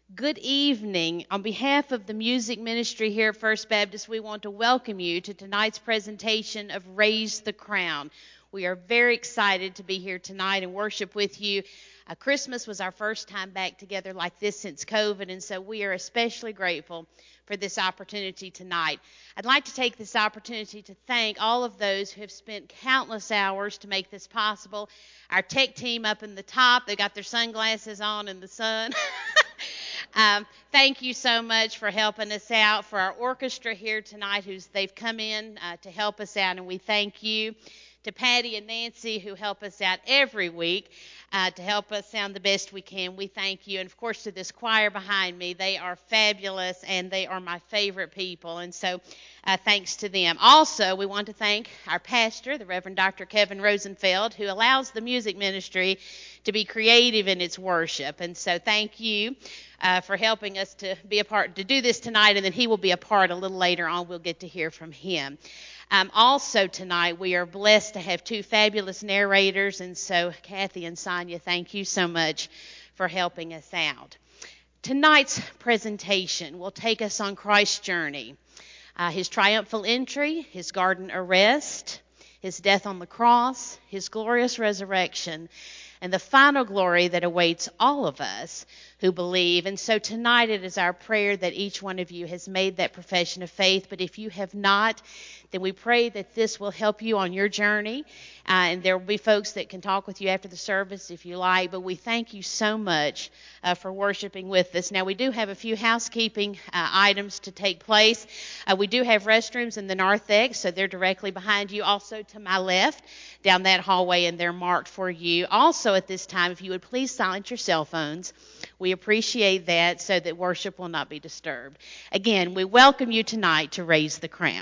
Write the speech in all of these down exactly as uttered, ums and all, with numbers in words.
Good evening. On behalf of the music ministry here at First Baptist, we want to welcome you to tonight's presentation of Raise the Crown. We are very excited to be here tonight and worship with you. Uh, Christmas was our first time back together like this since COVID, and so we are especially grateful for this opportunity tonight. I'd like to take this opportunity to thank all of those who have spent countless hours to make this possible. Our tech team up in the top, they got their sunglasses on in the sun. Um, thank you so much for helping us out. For our orchestra here tonight, who's they've come in uh, to help us out, and we thank you. To Patty and Nancy, who help us out every week uh, to help us sound the best we can, we thank you. And of course, to this choir behind me, they are fabulous and they are my favorite people. And so, uh, thanks to them. Also, we want to thank our pastor, the Reverend Doctor Kevin Rosenfeld, who allows the music ministry to be creative in its worship. And so, thank you. Uh, for helping us to be a part, to do this tonight, and then he will be a part a little later on. We'll get to hear from him. Um, also tonight, we are blessed to have two fabulous narrators, and so Kathy and Sonia, thank you so much for helping us out. Tonight's presentation will take us on Christ's journey, uh, his triumphal entry, his garden arrest, his death on the cross, his glorious resurrection, and the final glory that awaits all of us who believe. And so tonight it is our prayer that each one of you has made that profession of faith. But if you have not, then we pray that this will help you on your journey. Uh, and there will be folks that can talk with you after the service if you like. But we thank you so much uh, for worshiping with us. Now, we do have a few housekeeping uh, items to take place. Uh, we do have restrooms in the narthex, so they're directly behind you. Also to my left, down that hallway, and they're marked for you. Also at this time, if you would please silence your cell phones. We appreciate that so that worship will not be disturbed. Again, we welcome you tonight to Raise the Crown.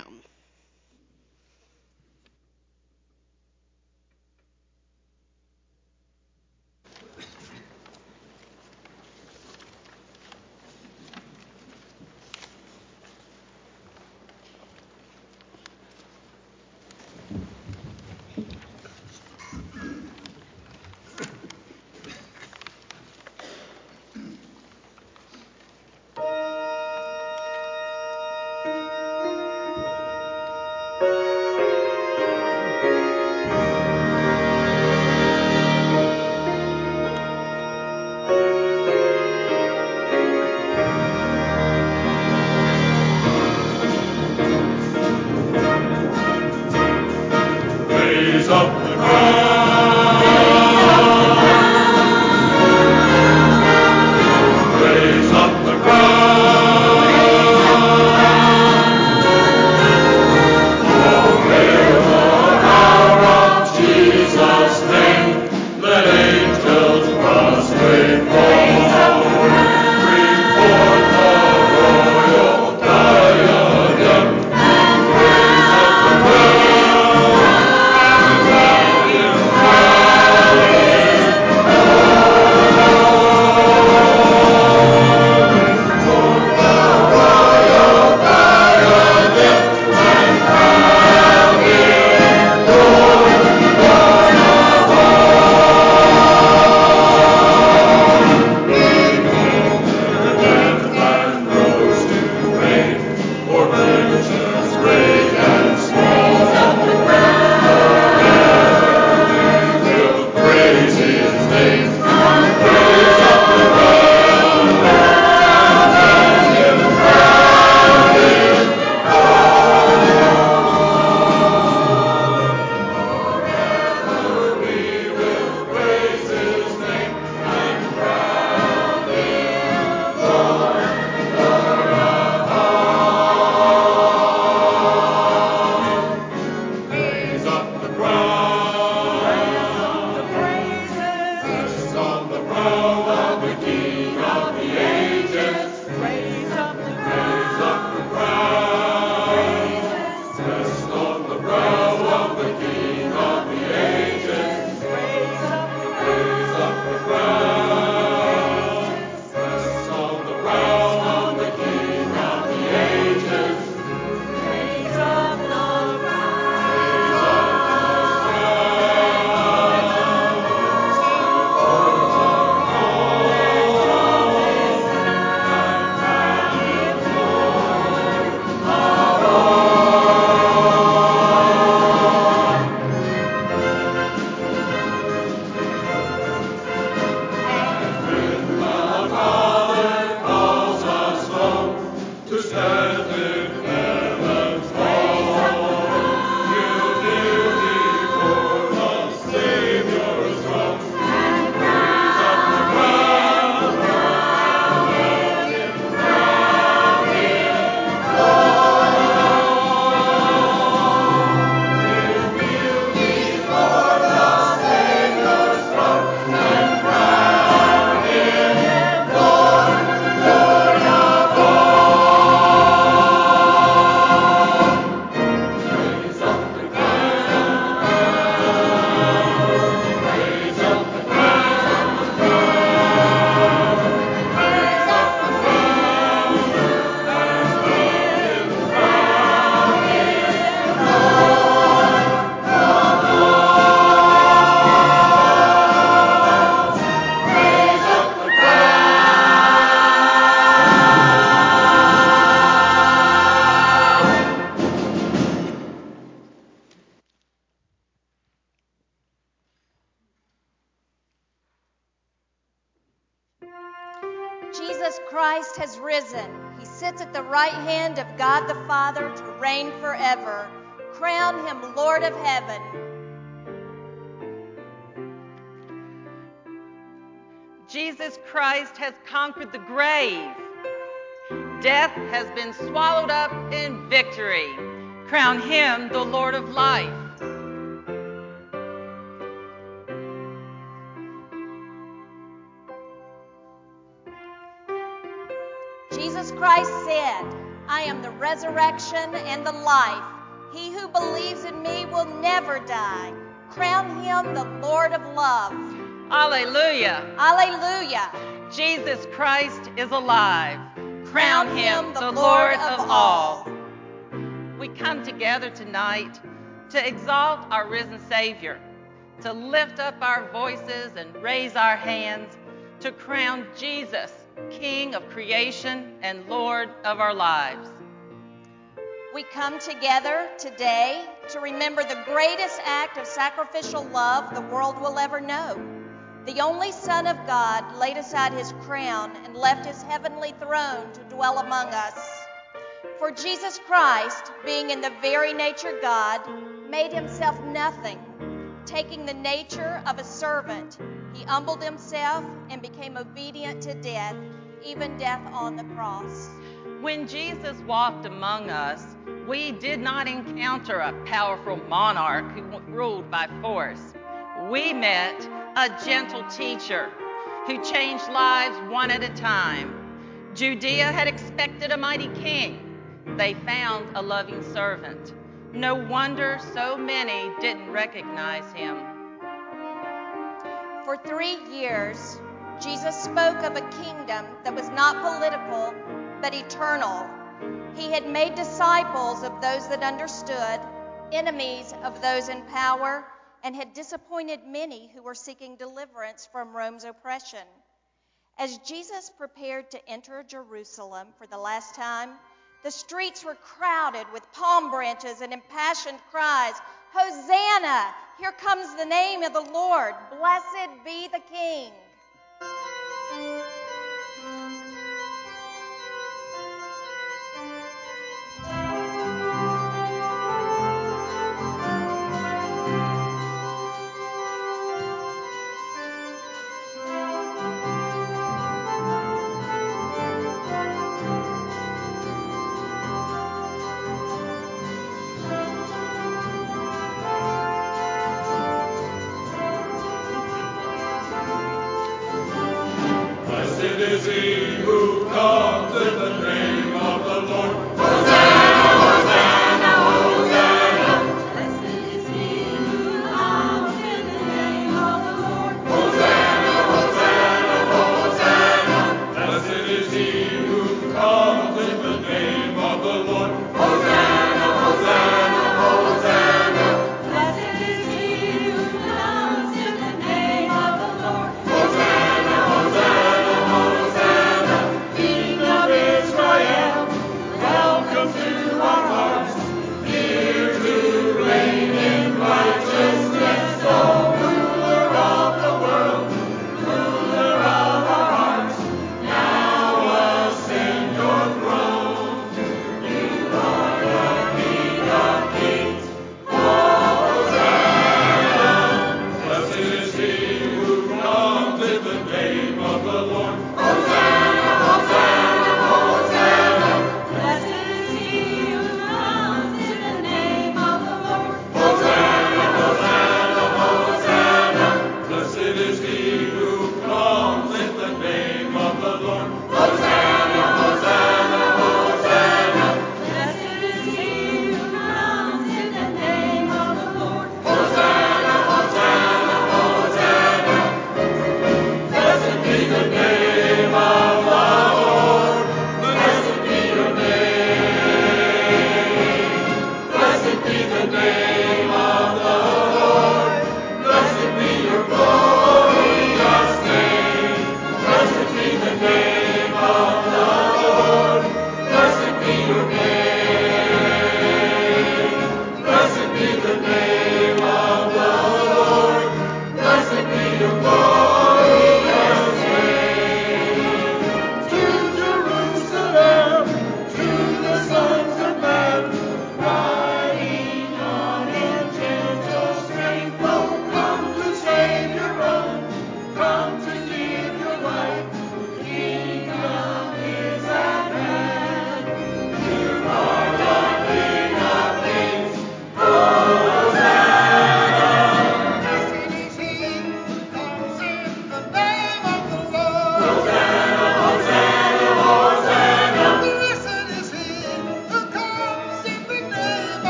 Jesus Christ has risen. He sits at the right hand of God the Father to reign forever. Crown him Lord of heaven. Jesus Christ has conquered the grave. Death has been swallowed up in victory. Crown him the Lord of life. Jesus Christ said, I am the resurrection and the life. He who believes in me will never die. Crown him the Lord of love. Alleluia. Alleluia. Jesus Christ is alive. Crown him the Lord of all. We come together tonight to exalt our risen Savior, to lift up our voices and raise our hands to crown Jesus, King of creation and Lord of our lives. We come together today to remember the greatest act of sacrificial love the world will ever know. The only Son of God laid aside his crown and left his heavenly throne to dwell among us. For Jesus Christ, being in the very nature God, made himself nothing. Taking the nature of a servant, he humbled himself and became obedient to death, even death on the cross. When Jesus walked among us, we did not encounter a powerful monarch who ruled by force. We met a gentle teacher who changed lives one at a time. Judea had expected a mighty king. They found a loving servant. No wonder so many didn't recognize him. For three years, Jesus spoke of a kingdom that was not political, but eternal. He had made disciples of those that understood, enemies of those in power, and had disappointed many who were seeking deliverance from Rome's oppression. As Jesus prepared to enter Jerusalem for the last time, the streets were crowded with palm branches and impassioned cries, Hosanna! Here comes the name of the Lord. Blessed be the King. Israel.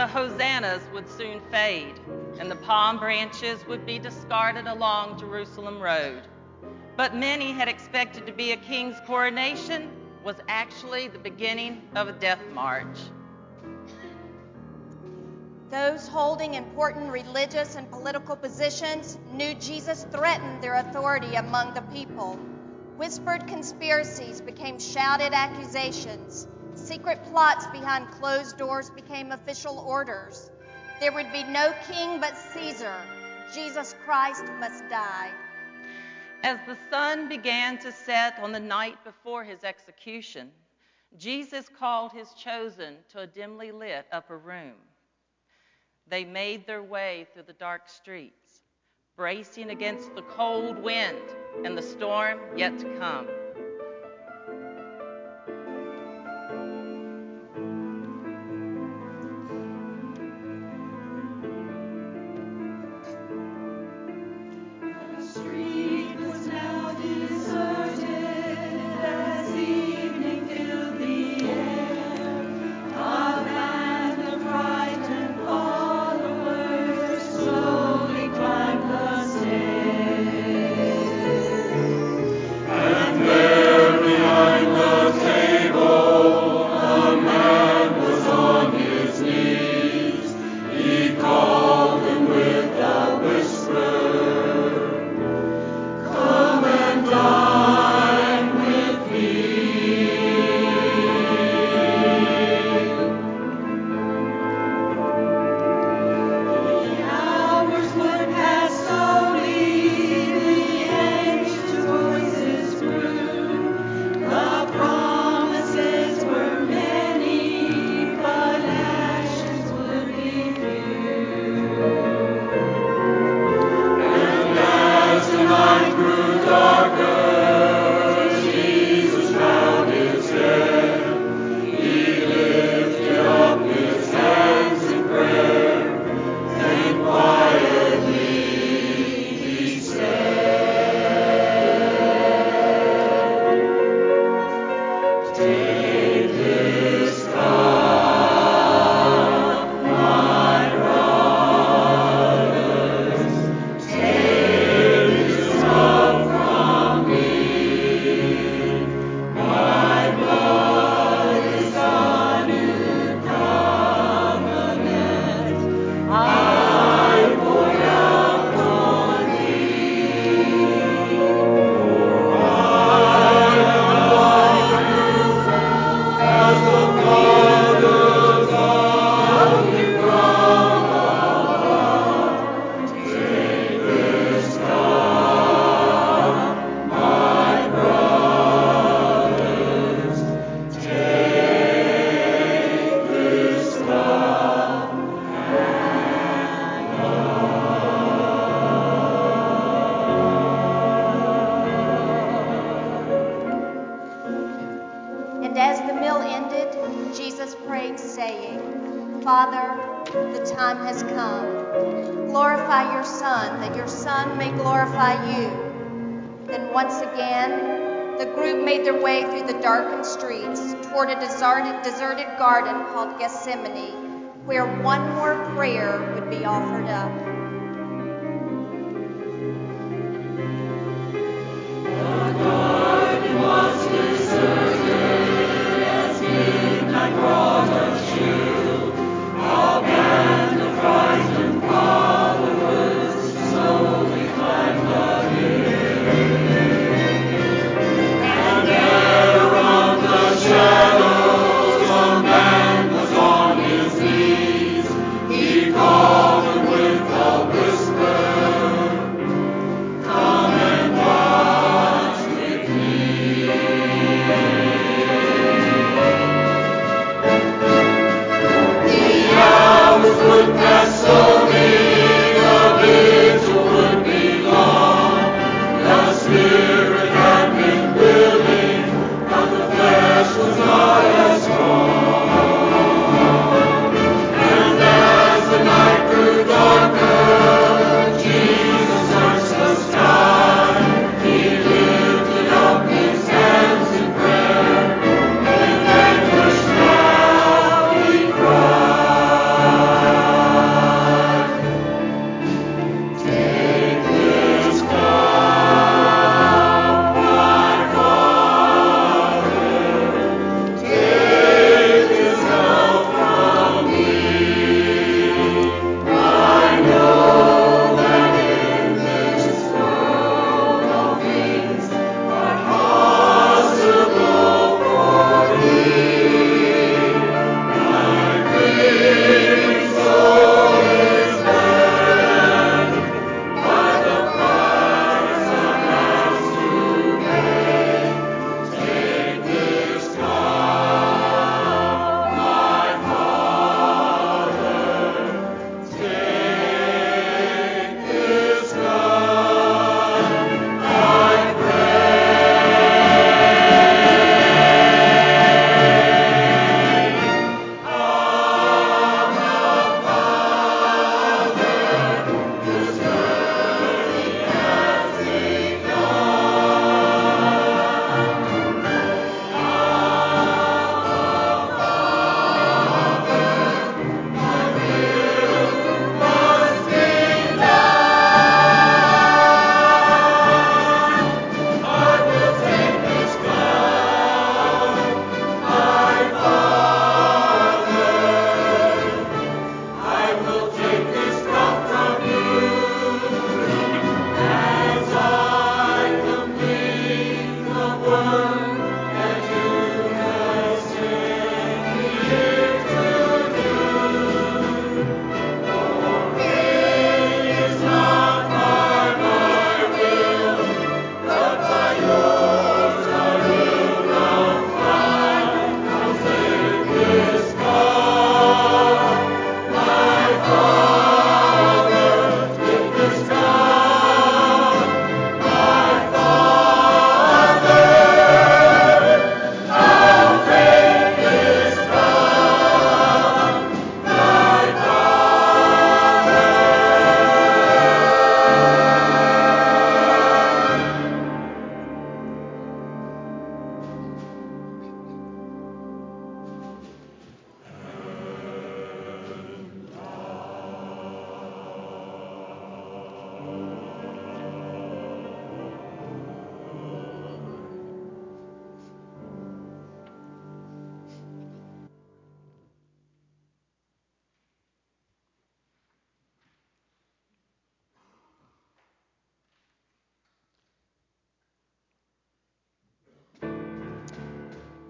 the hosannas would soon fade, and the palm branches would be discarded along Jerusalem Road. But many had expected to be a king's coronation was actually the beginning of a death march. Those holding important religious and political positions knew Jesus threatened their authority among the people. Whispered conspiracies became shouted accusations. Secret plots behind closed doors became official orders. There would be no king but Caesar. Jesus Christ must die. As the sun began to set on the night before his execution, Jesus called his chosen to a dimly lit upper room. They made their way through the dark streets, bracing against the cold wind and the storm yet to come. Father, the time has come. Glorify your Son, that your Son may glorify you. Then once again, the group made their way through the darkened streets toward a deserted, deserted garden called Gethsemane, where one more prayer would be offered up. The garden was deserted as midnight brought us you. A band of frightened followers slowly climbed the hill. And there among the shadows a man was on his knees. He called him with the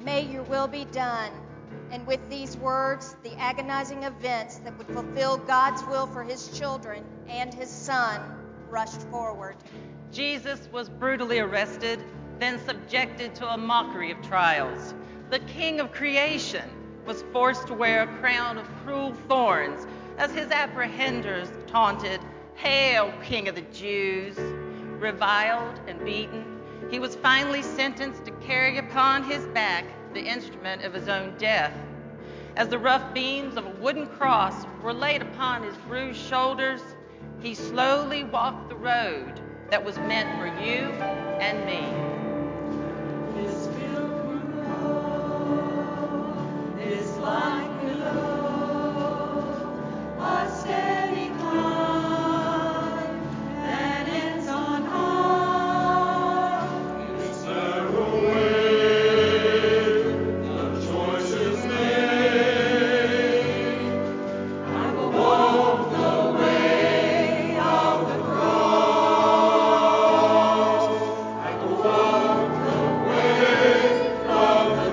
May your will be done. And with these words, the agonizing events that would fulfill God's will for his children and his son rushed forward. Jesus was brutally arrested, then subjected to a mockery of trials. The King of creation was forced to wear a crown of cruel thorns as his apprehenders taunted, "Hail, King of the Jews!" Reviled and beaten, he was finally sentenced to carry upon his back the instrument of his own death. As the rough beams of a wooden cross were laid upon his bruised shoulders, he slowly walked the road that was meant for you and me. This pilgrim road is like below, a steady climb that ends on high. It's narrow way, the choice is made. I will walk the way of the cross. I will walk the way of the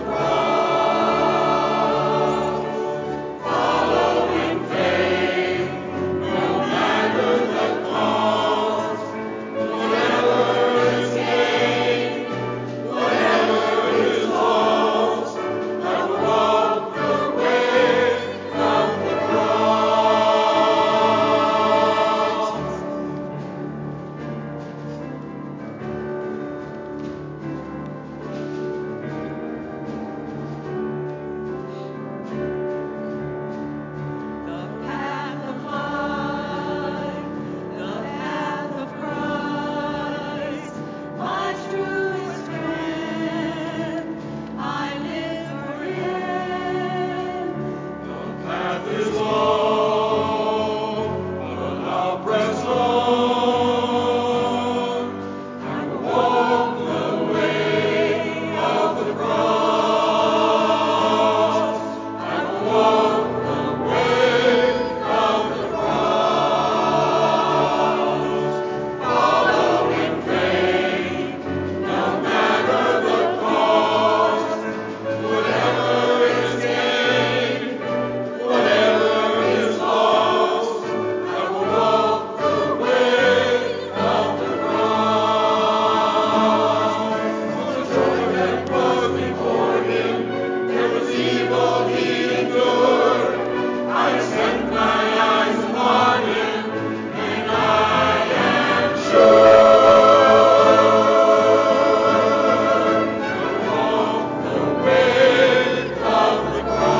cross. Follow in faith, no matter the cost. Whatever is gained, whatever is lost, I will walk the way of the cross. The path of life, the path of Christ, my truest friend, I live for Him. The path is long, but I'll press on. I will walk the way of the cross. I will walk the way of the cross. Follow in faith, no matter the cost. Whatever is gained, whatever is lost, I will walk the way of the cross. For the joy that was before him, there was evil he endured. I set my eyes upon him, and I am sure. Walk the way of the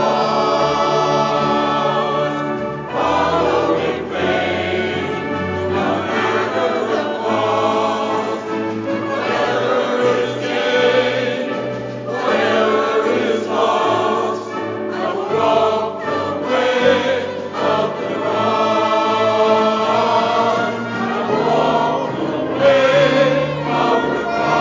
cross. Follow in faith, no matter the cost. Whatever is gained, whatever is lost, I will walk the way of the cross. I will walk the way of the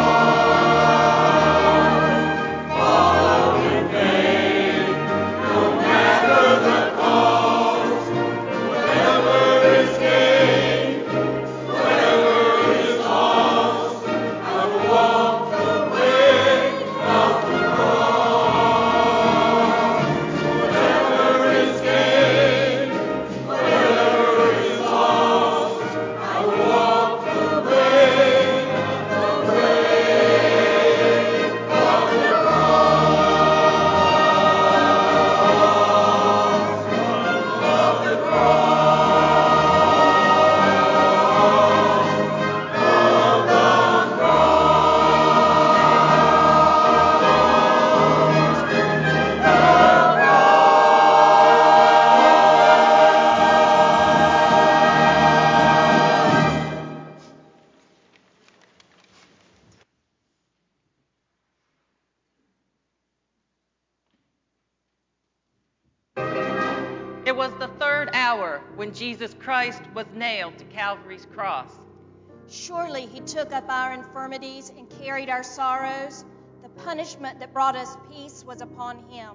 cross. Follow in faith, no matter the cost. Whatever is gained, whatever is lost, I will walk the way of the cross. Whatever is gained, whatever is lost, I will walk the way, the way of the cross, of the It was the third hour when Jesus Christ was nailed to Calvary's cross. Surely he took up our infirmities and carried our sorrows. The punishment that brought us peace was upon him.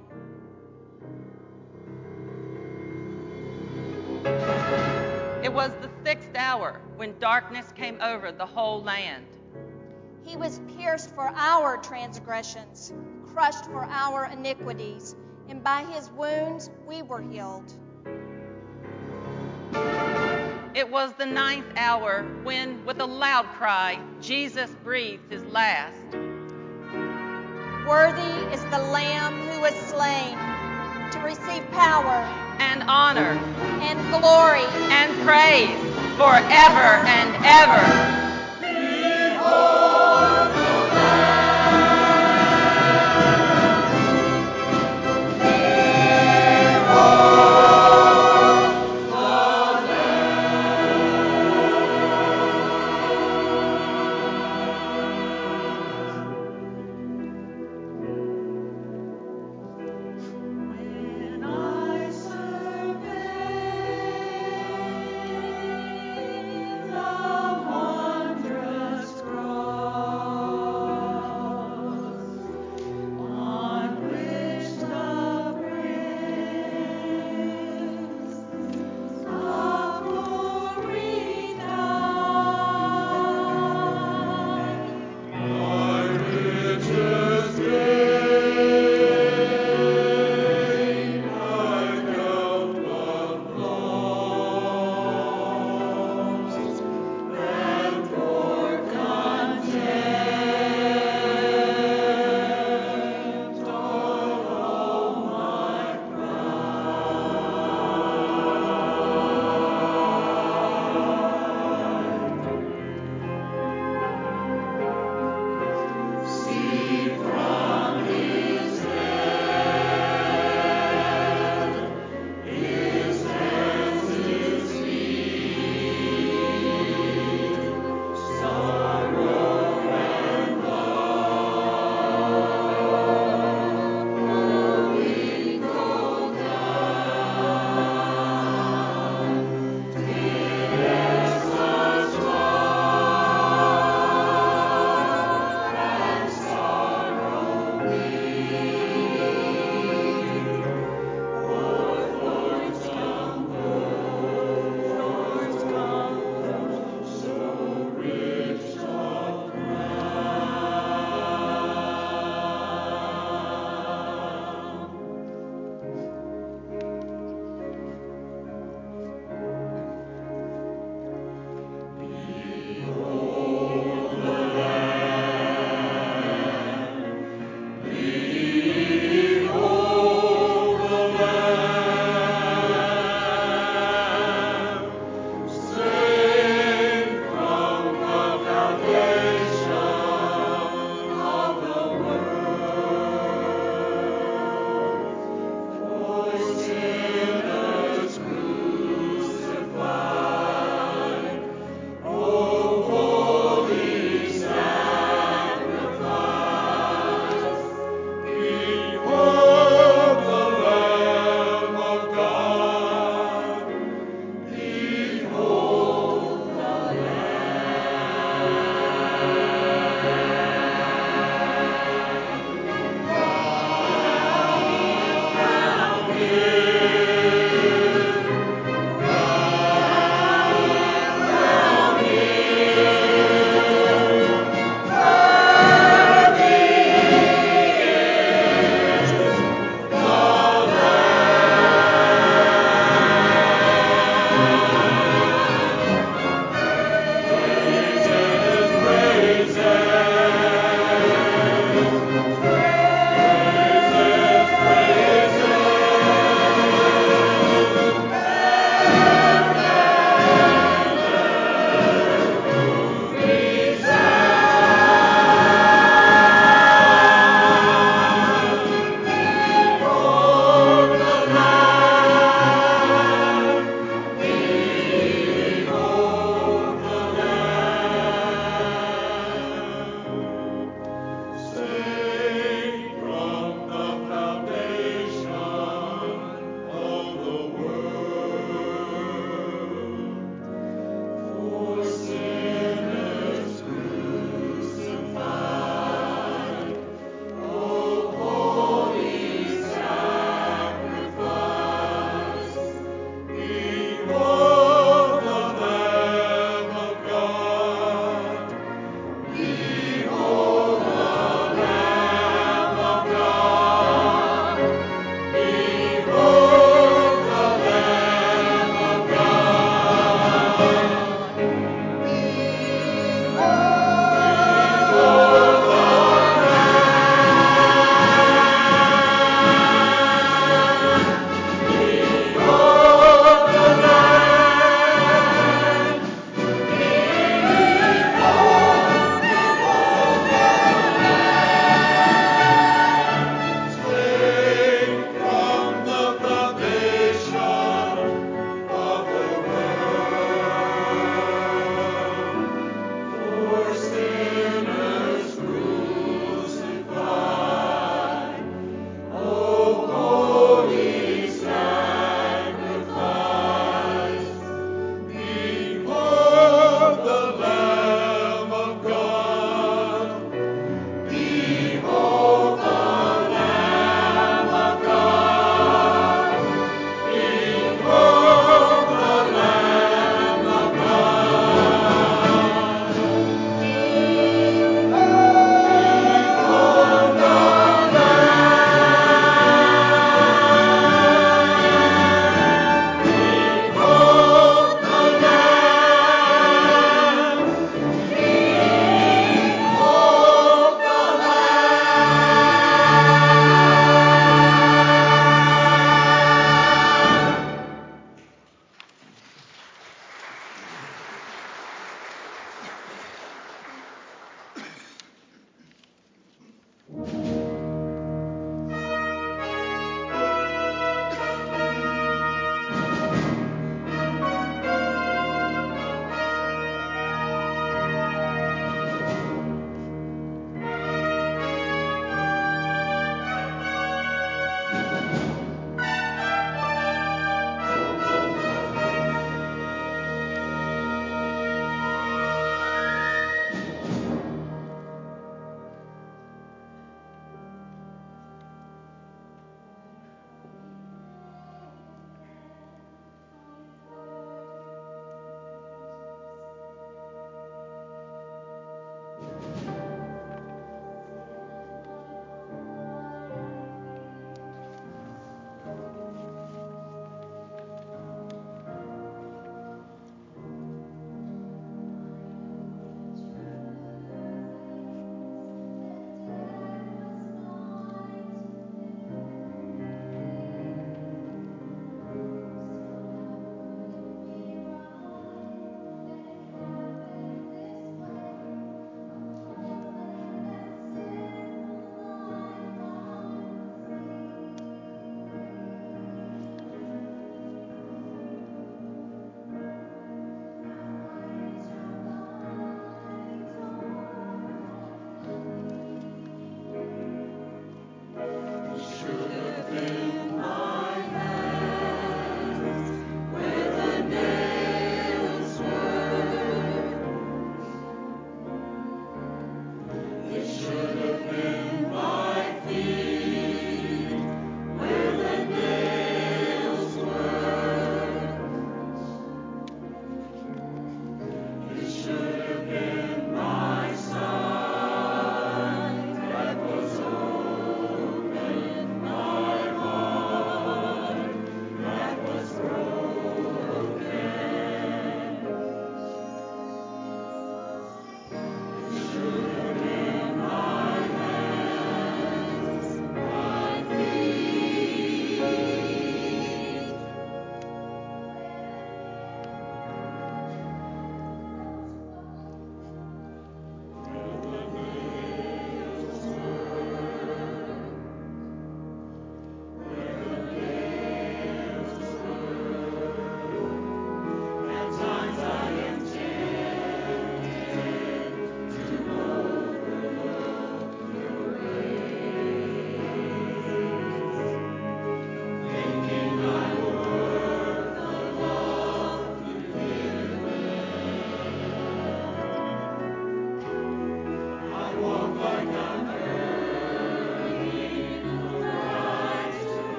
It was the sixth hour when darkness came over the whole land. He was pierced for our transgressions, crushed for our iniquities, and by his wounds we were healed. It was the ninth hour when, with a loud cry, Jesus breathed his last. Worthy is the Lamb who was slain to receive power and honor and glory and praise forever and ever. One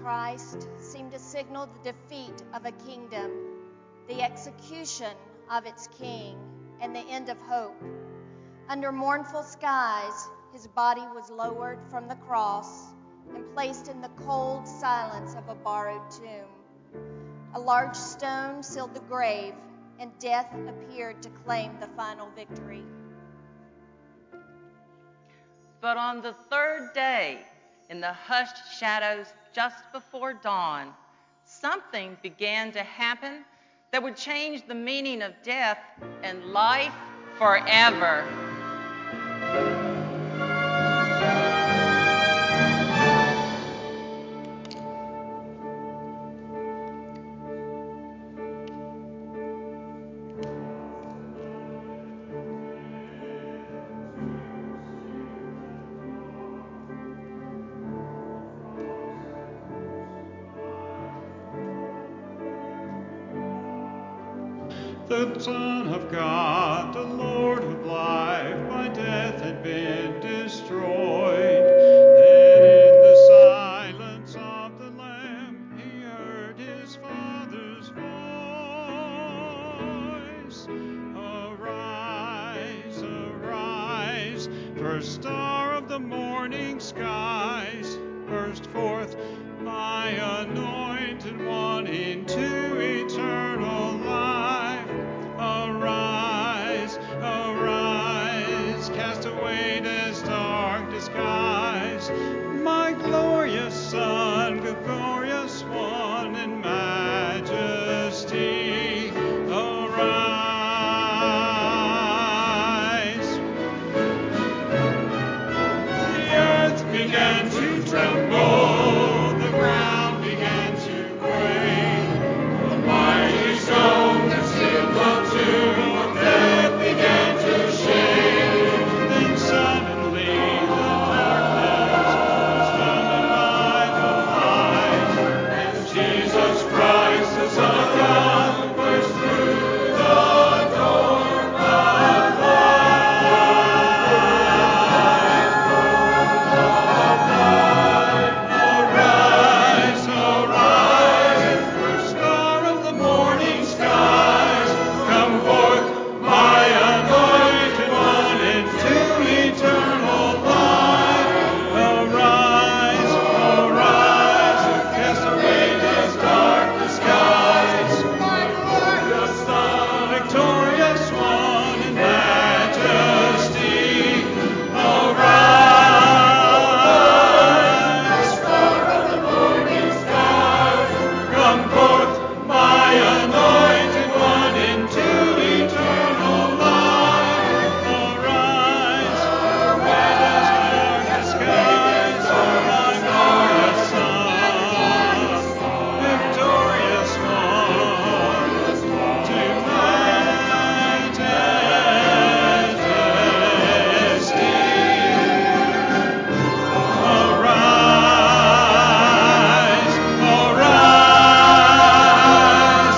Christ seemed to signal the defeat of a kingdom, the execution of its king, and the end of hope. Under mournful skies, his body was lowered from the cross and placed in the cold silence of a borrowed tomb. A large stone sealed the grave, and death appeared to claim the final victory. But on the third day, in the hushed shadows just before dawn, something began to happen that would change the meaning of death and life forever. The Son of God, the Lord of life, by death had been destroyed. Then in the silence of the Lamb, he heard his Father's voice. Arise, arise, first star of the morning skies, burst forth my anointed one into eternal life. Arise, arise, cast away this dark disguise. My glorious Son, the glorious one in majesty. Arise. The earth began to tremble, the ground began to quake. The mighty stone that sealed the tomb of death began to shake. Then suddenly the darkness was founded by the light, and Jesus Christ, the Son of God, burst through the door of Arise, arise, first star of the morning skies, come forth, my anointed one, into eternal life. Arise, arise, cast away this dark disguise. My glorious Son, victorious one in majesty. Arise, star of the morning skies, come forth, my anointed one, into eternal life. Arise, away this dark disguise, my glorious Son, victorious one, to majesty. Arise, arise,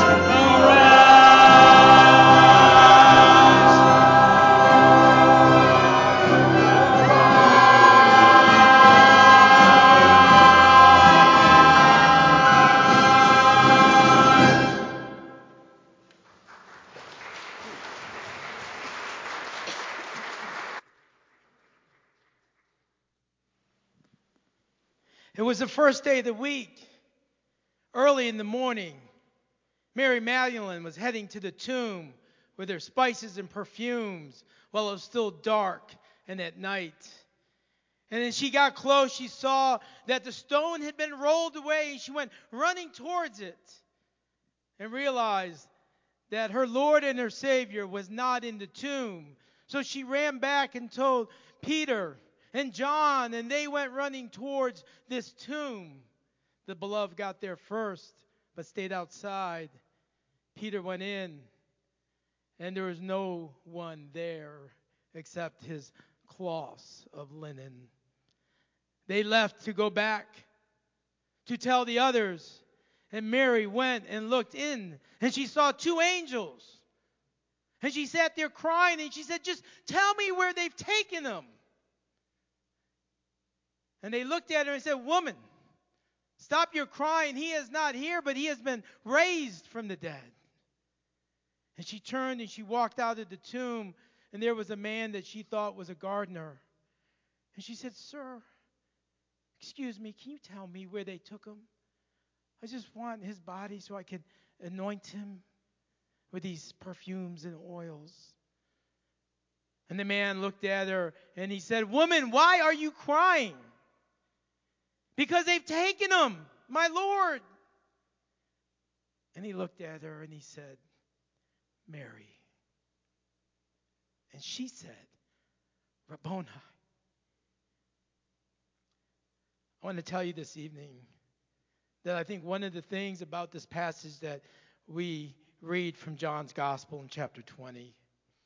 It was the first day of the week. Early in the morning, Mary Magdalene was heading to the tomb with her spices and perfumes while it was still dark and at night. And as she got close, she saw that the stone had been rolled away, and she went running towards it and realized that her Lord and her Savior was not in the tomb. So she ran back and told Peter and John, and they went running towards this tomb. The beloved got there first, but stayed outside. Peter went in, and there was no one there except his cloths of linen. They left to go back to tell the others, and Mary went and looked in, and she saw two angels. And she sat there crying, and she said, "Just tell me where they've taken them." And they looked at her and said, "Woman, Stop your crying. He is not here, but he has been raised from the dead. And she turned and she walked out of the tomb, and there was a man that she thought was a gardener. And she said, "Sir, excuse me, can you tell me where they took him? I just want his body so I can anoint him with these perfumes and oils." And the man looked at her and he said, "Woman, why are you crying?" "Because they've taken him, my Lord." And he looked at her and he said, "Mary." And she said, "Rabboni." I want to tell you this evening that I think one of the things about this passage that we read from John's Gospel in chapter twenty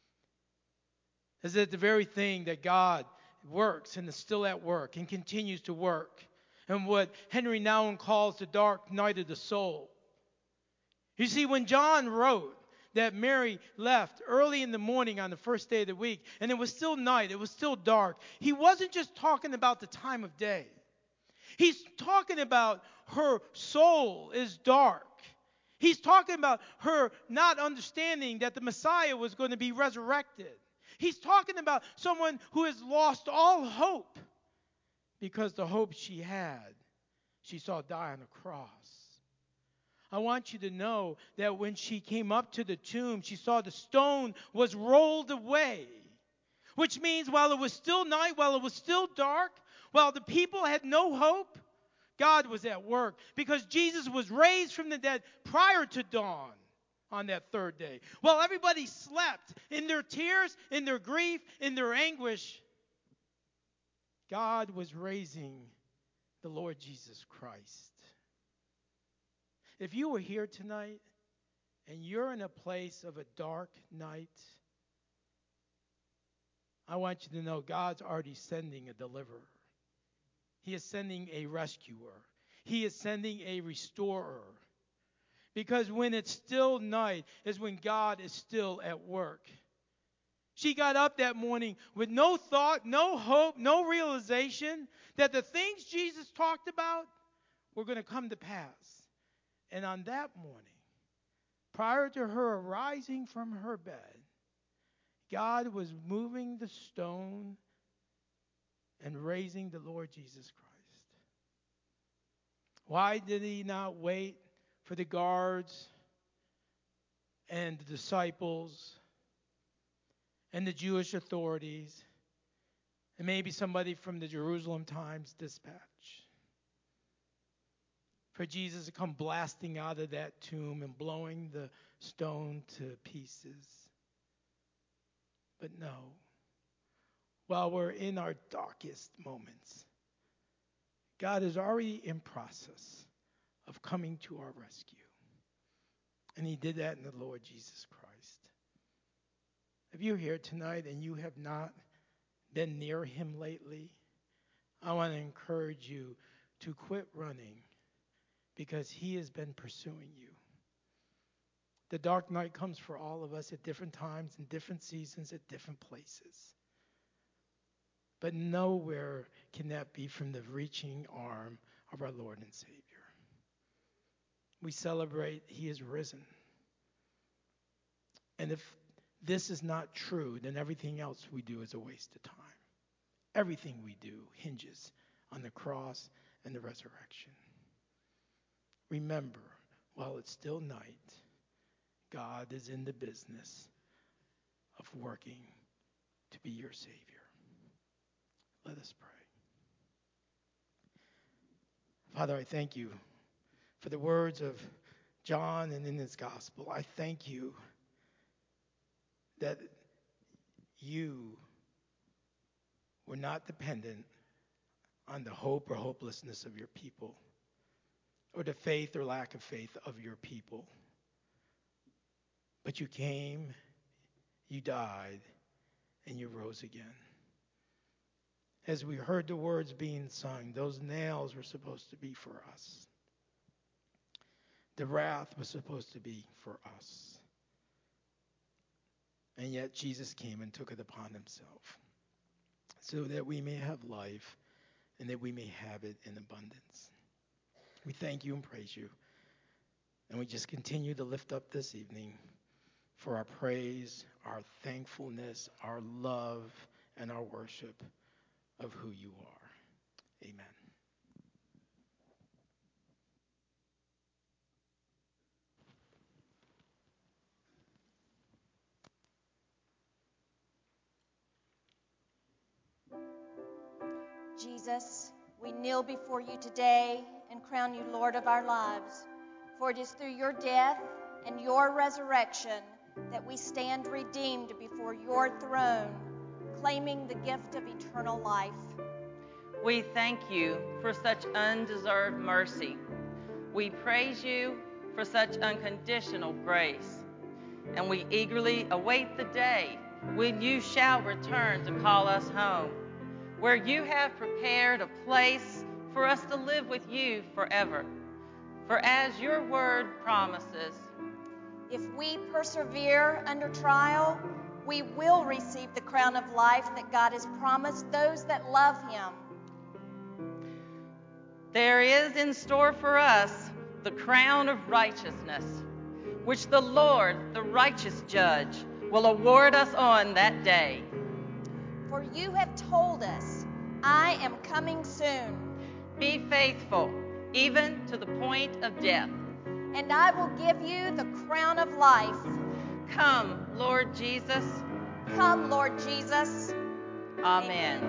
is that the very thing that God works and is still at work and continues to work, and what Henry Nouwen calls the dark night of the soul. You see, when John wrote that Mary left early in the morning on the first day of the week, and it was still night, it was still dark, he wasn't just talking about the time of day. He's talking about her soul is dark. He's talking about her not understanding that the Messiah was going to be resurrected. He's talking about someone who has lost all hope because the hope she had, she saw die on the cross. I want you to know that when she came up to the tomb, she saw the stone was rolled away, which means while it was still night, while it was still dark, while the people had no hope, God was at work, because Jesus was raised from the dead prior to dawn on that third day. While everybody slept in their tears, in their grief, in their anguish, God was raising the Lord Jesus Christ. If you were here tonight and you're in a place of a dark night, I want you to know God's already sending a deliverer. He is sending a rescuer. He is sending a restorer. Because when it's still night is when God is still at work. She got up that morning with no thought, no hope, no realization that the things Jesus talked about were going to come to pass. And on that morning, prior to her arising from her bed, God was moving the stone and raising the Lord Jesus Christ. Why did he not wait for the guards and the disciples and the Jewish authorities and maybe somebody from the Jerusalem Times Dispatch for Jesus to come blasting out of that tomb and blowing the stone to pieces? But no. While we're in our darkest moments, God is already in process of coming to our rescue. And he did that in the Lord Jesus Christ. If you're here tonight and you have not been near him lately, I want to encourage you to quit running, because he has been pursuing you. The dark night comes for all of us at different times, in different seasons, at different places. But nowhere can that be from the reaching arm of our Lord and Savior. We celebrate he is risen. And if this is not true, then everything else we do is a waste of time. Everything we do hinges on the cross and the resurrection. Remember, while it's still night, God is in the business of working to be your Savior. Let us pray. Father, I thank you for the words of John and in his gospel. I thank you that you were not dependent on the hope or hopelessness of your people, or the faith or lack of faith of your people. But you came, you died, and you rose again. As we heard the words being sung, those nails were supposed to be for us. The wrath was supposed to be for us. And yet Jesus came and took it upon himself so that we may have life and that we may have it in abundance. We thank you and praise you. And we just continue to lift up this evening for our praise, our thankfulness, our love, and our worship of who you are. Amen. Jesus, we kneel before you today and crown you Lord of our lives. For it is through your death and your resurrection that we stand redeemed before your throne, claiming the gift of eternal life. We thank you for such undeserved mercy. We praise you for such unconditional grace. And we eagerly await the day when you shall return to call us home, where you have prepared a place for us to live with you forever. For as your word promises, if we persevere under trial, we will receive the crown of life that God has promised those that love him. There is in store for us the crown of righteousness, which the Lord, the righteous judge, will award us on that day. For you have told us, I am coming soon. Be faithful, even to the point of death. And I will give you the crown of life. Come, Lord Jesus. Come, Lord Jesus. Amen.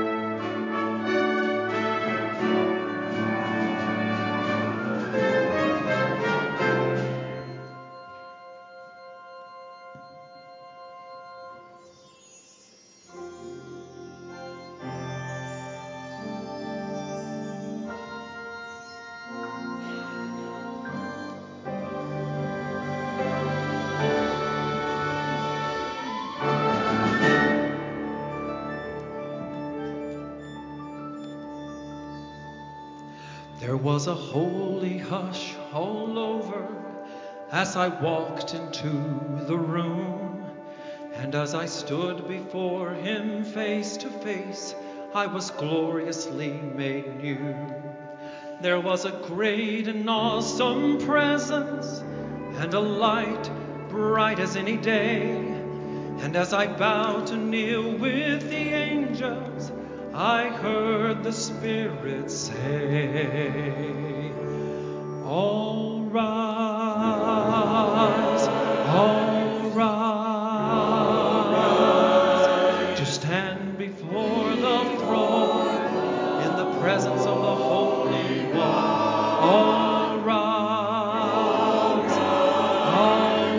There was a holy hush all over as I walked into the room, and as I stood before him face to face, I was gloriously made new. There was a great and awesome presence, and a light bright as any day, and as I bowed to kneel with the angels, I heard the Spirit say, all rise, all rise, to stand before the throne in the presence of the Holy One. All rise, all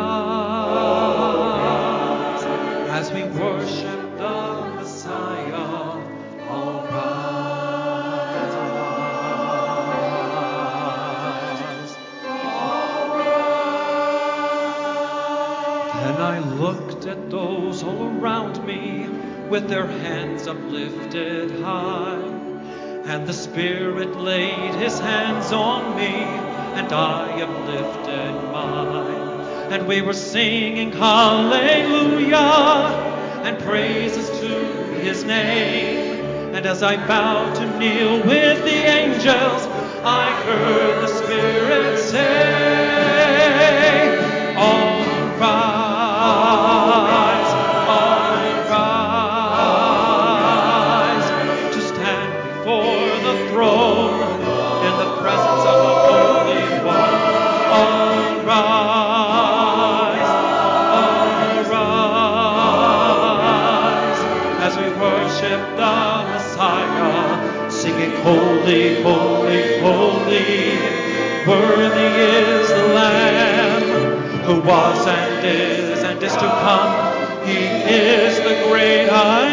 rise, as we worship the Messiah. Then I looked at those all around me with their hands uplifted high, and the Spirit laid his hands on me, and I uplifted mine, and we were singing hallelujah and praises to his name. And as I bowed to kneel with the angels, I heard the Spirit say, all rise, all rise, to stand before the throne in the presence of the Holy One. All rise, all rise, as we worship the Messiah, singing holy, holy, holy, worthy is the Lamb who was and is and is to come. He is the great I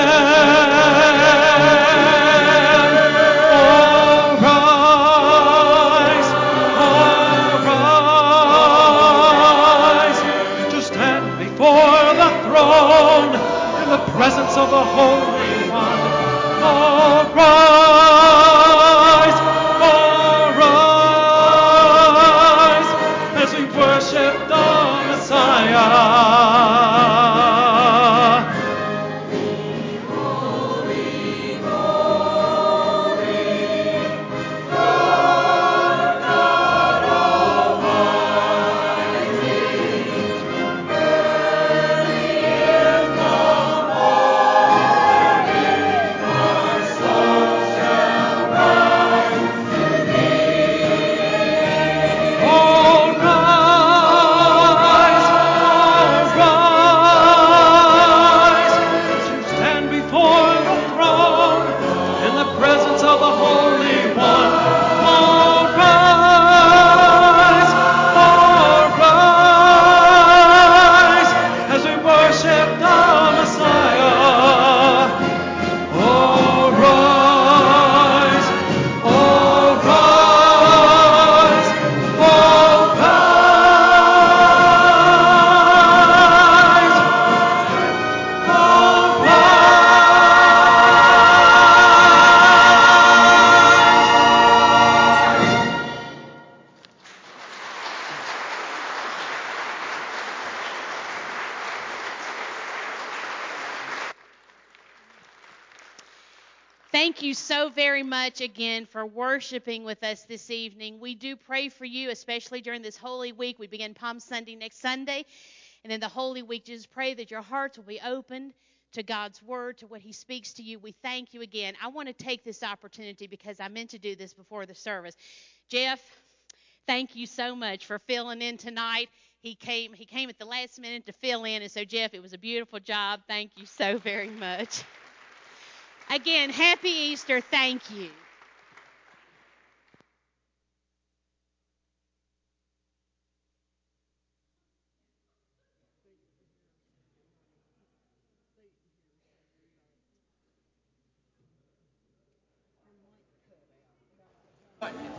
am. All rise, all rise, to stand before the throne in the presence of the Holy One. All rise, all rise, as we worship the Messiah. Holy, holy, holy, Thank you so very much again for worshiping with us this evening. We do pray for you, especially during this Holy Week. We begin Palm Sunday next Sunday. And then the Holy Week, just pray that your hearts will be opened to God's Word, to what He speaks to you. We thank you again. I want to take this opportunity because I meant to do this before the service. Jeff, thank you so much for filling in tonight. He came, he came at the last minute to fill in. And so, Jeff, it was a beautiful job. Thank you so very much. Again, happy Easter. Thank you.